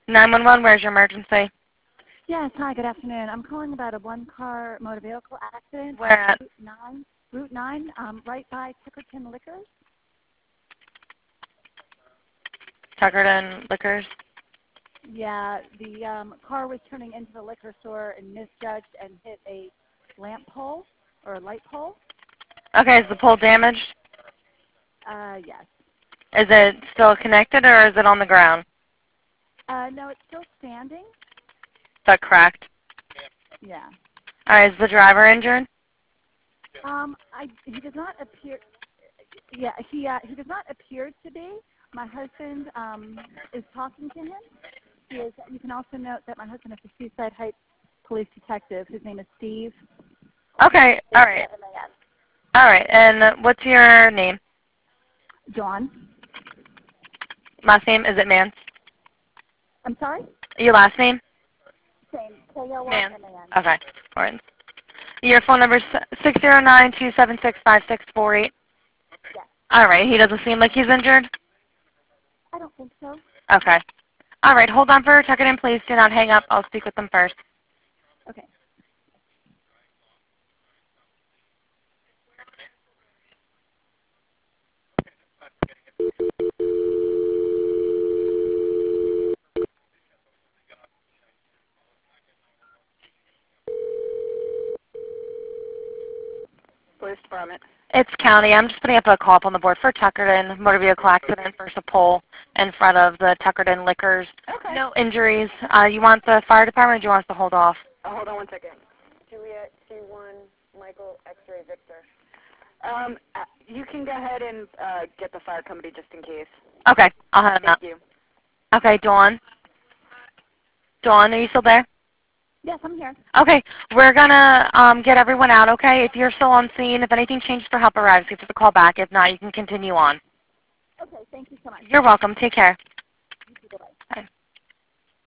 911, where's your emergency? Yes, hi, good afternoon. I'm calling about a one-car motor vehicle accident. Where at? Route 9, right by Tuckerton Liquors. Tuckerton Liquors? Yeah, the car was turning into the liquor store and misjudged and hit a lamp pole or a light pole. Okay, is the pole damaged? Yes. Is it still connected or is it on the ground? No, it's still standing. Is that cracked? Yeah. All right, is the driver injured? He does not appear. Yeah, he does not appear to be. My husband is talking to him. He is. You can also note that my husband is a Seaside Heights police detective. His name is Steve. Okay, all right. All right, and what's your name? Dawn. Last name, is it Mance? I'm sorry? Your last name? Same. K-O-R-M-A-N. Mance. Okay, Lawrence. Your phone number is 609-276-5648? Yes. All right, he doesn't seem like he's injured? I don't think so. Okay. All right, hold on for a second and please do not hang up. I'll speak with them first. Okay. Police Department. It's county. I'm just putting up a call up on the board for Tuckerton motor vehicle accident versus a pole in front of the Tuckerton Liquors. Okay. No injuries. You want the fire department or do you want us to hold off? Hold on one second. Juliet C1 Michael X-ray Victor. You can go ahead and get the fire company just in case. Okay, I'll head Thank up. you. Okay, Dawn? Dawn, are you still there? Yes, I'm here. Okay, we're going to get everyone out, okay? If you're still on scene, if anything changes for help arrives, give us a call back. If not, you can continue on. Okay, thank you so much. You're welcome. Take care.